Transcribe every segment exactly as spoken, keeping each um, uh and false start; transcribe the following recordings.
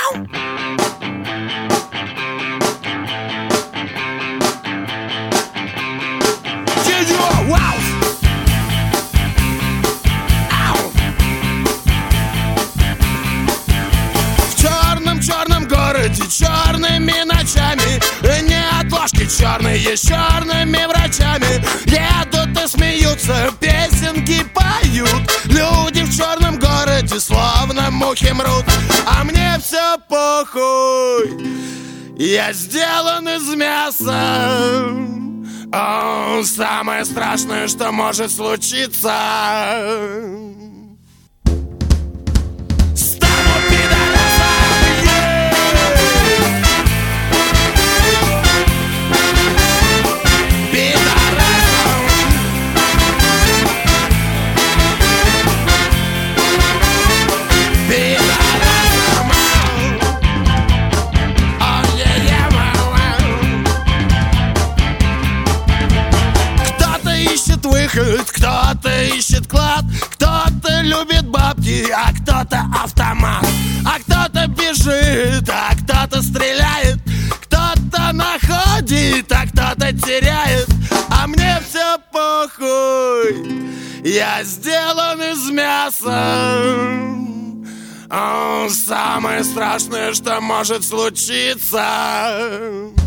В черном-черном городе черными ночами неотложки черные с черными врачами едут и смеются, песенки поют. Люди в черном городе словно мухи мрут, а мне все похуй. Я сделан из мяса. О, самое страшное, что может случиться. Кто-то ищет клад, кто-то любит бабки, а кто-то автомат, а кто-то бежит, а кто-то стреляет, кто-то находит, а кто-то теряет, а мне все похуй. Я сделан из мяса. О, самое страшное, что может случиться.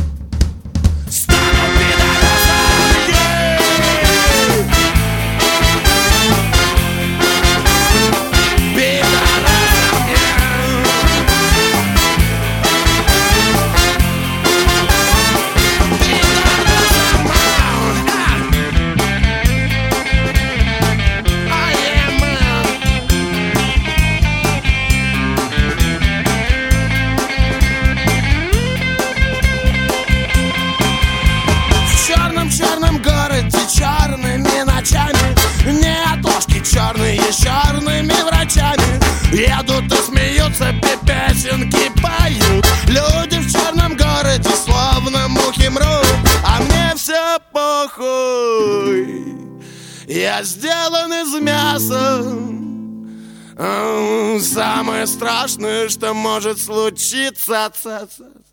Черными ночами неотложки черные с черными врачами едут и смеются, песенки поют. Люди в черном городе словно мухи мрут, а мне все похуй. Я сделан из мяса. О, самое страшное, что может случиться.